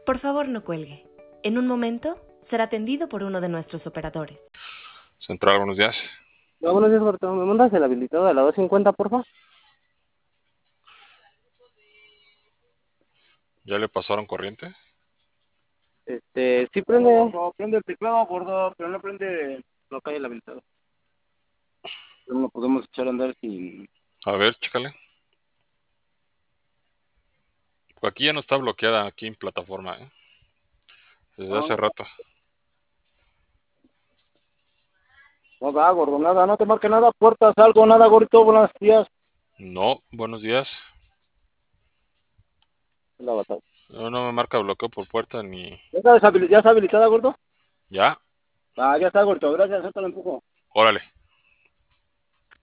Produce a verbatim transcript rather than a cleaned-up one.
Por favor, no cuelgue. En un momento será atendido por uno de nuestros operadores. Central, buenos días. No, buenos días, Berto. ¿Me mandas el habilitado de la doscientos cincuenta, porfa? ¿Ya le pasaron corriente? Este, sí prende. No, prende el teclado, gordo, pero no prende lo que hay el habilitado. No lo podemos echar a andar sin... A ver, chécale. Aquí ya no está bloqueada, aquí en plataforma, ¿eh? Desde No, hace rato. no da, gordo, nada, no te marque nada, puertas, algo, nada, gordito, buenos días. No, buenos días. La batalla. No, no me marca bloqueo por puerta ni... ¿Ya está, deshabil- ya está habilitada, gordo? ¿Ya? Ah, ya está, gordo, gracias, ahorita lo empujo. Órale.